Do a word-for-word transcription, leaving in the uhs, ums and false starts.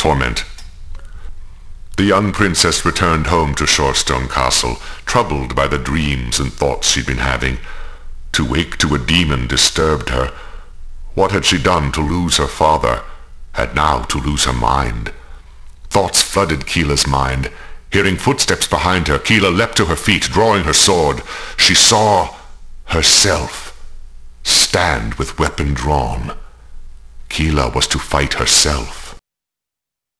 torment. The young princess returned home to Shorestone Castle, troubled by the dreams and thoughts she'd been having. To wake to a demon disturbed her. What had she done to lose her father? Had now to lose her mind. Thoughts flooded Keela's mind. Hearing footsteps behind her, Keela leapt to her feet, drawing her sword. She saw herself stand with weapon drawn. Keela was to fight herself.